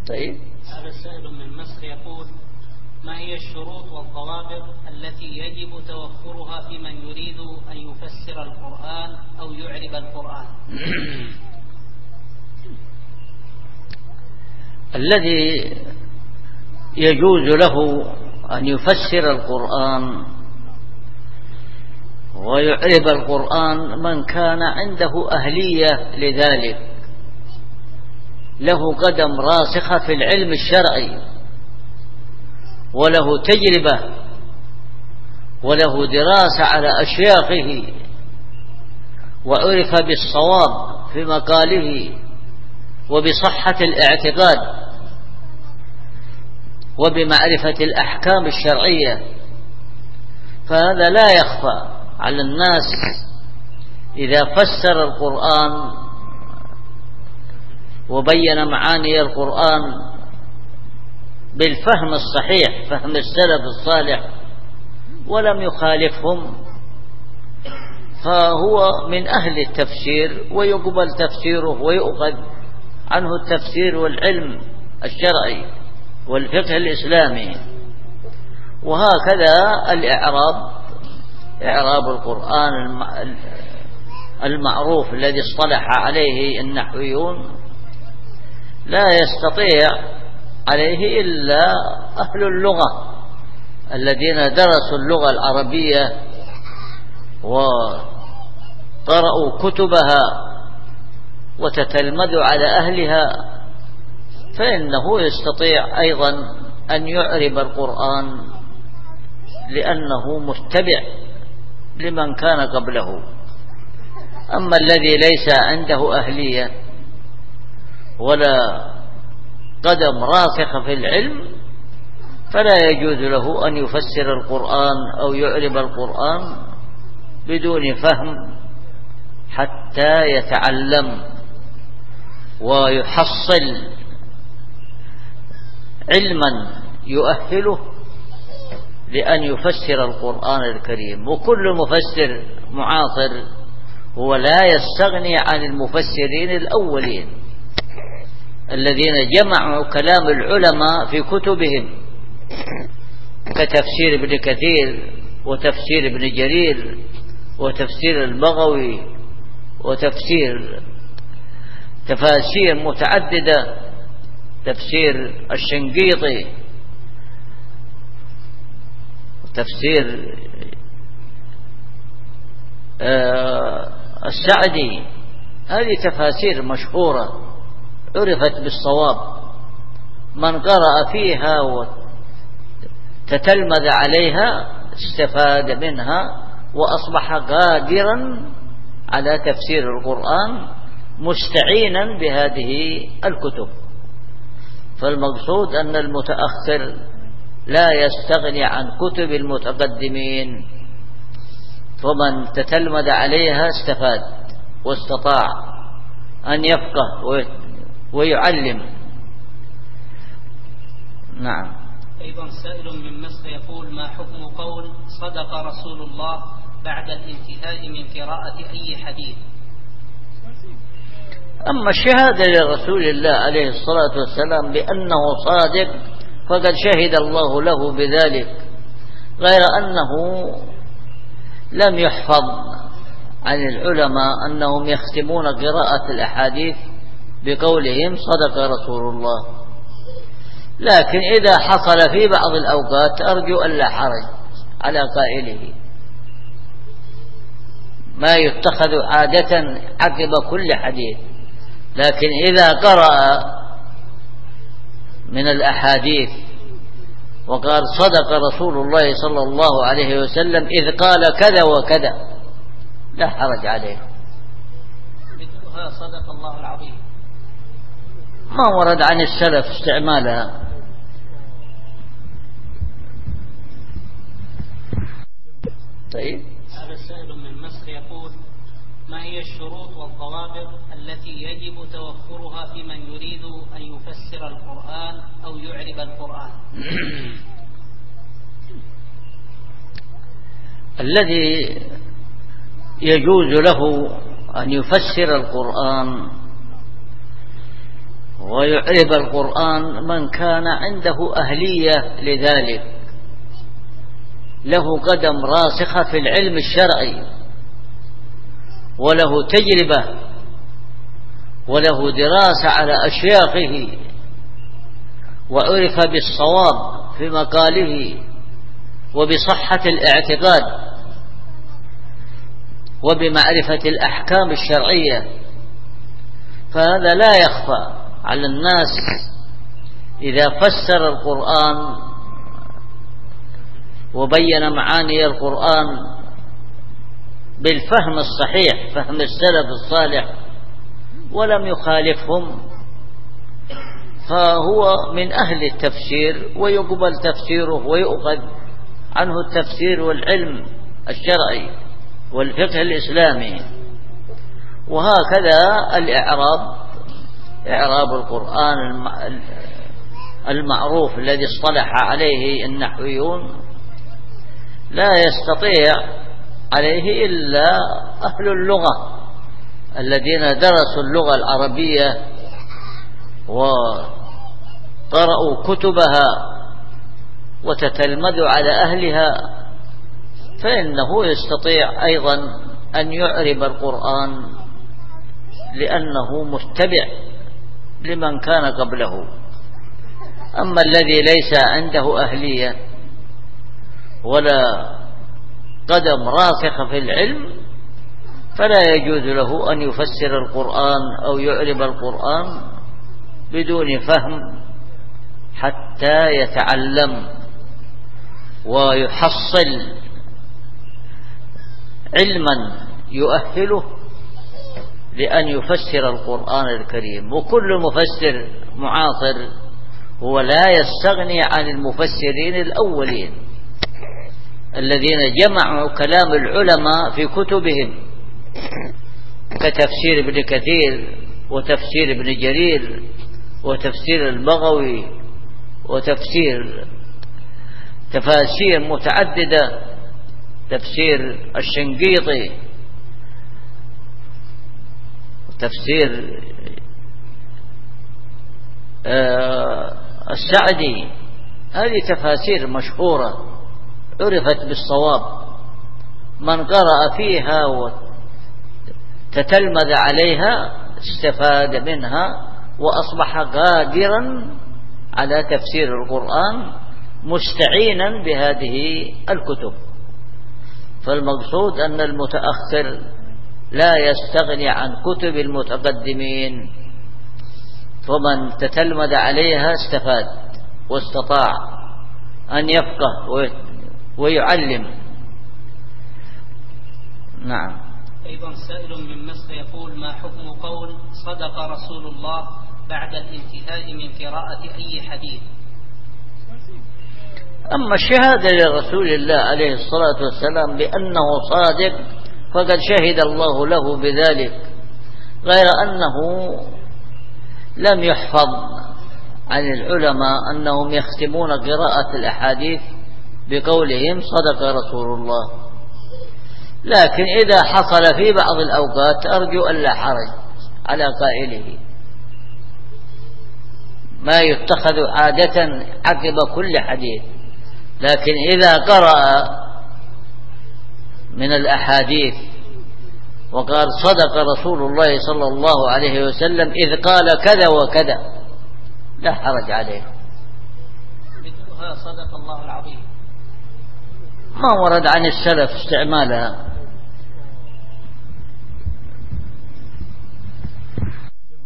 طيب. هذا سائل من مصر يقول: ما هي الشروط والضوابط التي يجب توفرها في من يريد أن يفسر القرآن أو يعرب القرآن؟ الذي يجوز له أن يفسر القرآن ويعرب القرآن من كان عنده أهلية لذلك، له قدم راسخة في العلم الشرعي، وله تجربة، وله دراسة على أشياخه، وعرف بالصواب في مقاله وبصحة الاعتقاد وبمعرفة الأحكام الشرعية. فهذا لا يخفى على الناس إذا فسر القرآن وبين معاني القرآن بالفهم الصحيح، فهم السلف الصالح، ولم يخالفهم، فهو من أهل التفسير ويقبل تفسيره ويؤخذ عنه التفسير والعلم الشرعي والفقه الإسلامي. وهكذا الإعراب، إعراب القرآن المعروف الذي اصطلح عليه النحويون، لا يستطيع عليه إلا أهل اللغة الذين درسوا اللغة العربية وقرأوا كتبها وتتلمذوا على أهلها، فإنه يستطيع أيضا أن يعرب القرآن لأنه متبع لمن كان قبله. أما الذي ليس عنده أهلية ولا قدم راسخ في العلم فلا يجوز له أن يفسر القرآن أو يعرب القرآن بدون فهم حتى يتعلم ويحصل علما يؤهله لأن يفسر القرآن الكريم. وكل مفسر معاصر هو لا يستغني عن المفسرين الأولين الذين جمعوا كلام العلماء في كتبهم، كتفسير ابن كثير وتفسير ابن جرير وتفسير البغوي تفاسير متعددة، تفسير الشنقيطي، تفسير السعدي. هذه تفاسير مشهورة عرفت بالصواب، من قرأ فيها وتتلمذ عليها استفاد منها وأصبح قادرا على تفسير القرآن مستعينا بهذه الكتب. فالمقصود أن المتأخر لا يستغني عن كتب المتقدمين، فمن تتلمذ عليها استفاد واستطاع أن يفقه ويعلم. نعم. أيضا سائل من مصر يقول: ما حكم قول صدق رسول الله بعد الانتهاء من قراءة أي حديث؟ أما الشهادة لرسول الله عليه الصلاة والسلام بأنه صادق فقد شهد الله له بذلك، غير أنه لم يحفظ عن العلماء أنهم يختمون قراءة الأحاديث بقولهم صدق رسول الله. لكن إذا حصل في بعض الأوقات أرجو أن لا حرج على قائله، ما يتخذ عادة عقب كل حديث. لكن إذا قرأ من الأحاديث وقال صدق رسول الله صلى الله عليه وسلم إذ قال كذا وكذا لا حرج عليه. مثلها صدق الله العظيم، ما ورد عن السلف استعمالها. طيب. هذا السائل من مصر يقول: ما هي الشروط والضوابط التي يجب توفرها في من يريد أن يفسر القرآن أو يعرب القرآن؟ الذي يجوز له أن يفسر القرآن ويعرب القرآن من كان عنده أهلية لذلك، له قدم راسخة في العلم الشرعي، وله تجربة، وله دراسة على أشياخه، وعرف بالصواب في مقاله وبصحة الاعتقاد وبمعرفة الأحكام الشرعية. فهذا لا يخفى على الناس إذا فسر القرآن وبين معاني القرآن بالفهم الصحيح، فهم السلف الصالح، ولم يخالفهم، فهو من أهل التفسير ويقبل تفسيره ويؤخذ عنه التفسير والعلم الشرعي والفقه الإسلامي. وهكذا الإعراب، إعراب القرآن المعروف الذي اصطلح عليه النحويون لا يستطيع عليه إلا أهل اللغة الذين درسوا اللغة العربية وقرأوا كتبها وتتلمذوا على أهلها، فإنه يستطيع أيضا أن يعرب القرآن لأنه متبع لمن كان قبله. أما الذي ليس عنده أهلية ولا قدم راسخ في العلم فلا يجوز له أن يفسر القرآن أو يعرب القرآن بدون فهم حتى يتعلم ويحصل علما يؤهله لأن يفسر القرآن الكريم. وكل مفسر معاصر هو لا يستغني عن المفسرين الأولين الذين جمعوا كلام العلماء في كتبهم، كتفسير ابن كثير وتفسير ابن جرير وتفسير البغوي تفاسير متعددة، تفسير الشنقيطي وتفسير السعدي. هذه تفاسير مشهورة عرفت بالصواب، من قرأ فيها وتتلمذ عليها استفاد منها وأصبح قادرا على تفسير القرآن مستعينا بهذه الكتب. فالمقصود أن المتأخر لا يستغني عن كتب المتقدمين، فمن تتلمذ عليها استفاد واستطاع أن يفقه ويعلم. نعم. أيضا سائل من مصر يقول: ما حكم قول صدق رسول الله بعد الانتهاء من قراءة أي حديث؟ أما الشهادة لرسول الله عليه الصلاة والسلام بأنه صادق فقد شهد الله له بذلك، غير أنه لم يحفظ عن العلماء أنهم يختمون قراءة الأحاديث بقولهم صدق رسول الله. لكن إذا حصل في بعض الأوقات أرجو أن لا حرج على قائله، ما يتخذ عادة عقب كل حديث. لكن إذا قرأ من الأحاديث وقال صدق رسول الله صلى الله عليه وسلم إذ قال كذا وكذا لا حرج عليه. مثلها صدق الله العظيم ما ورد عن السلف استعمالها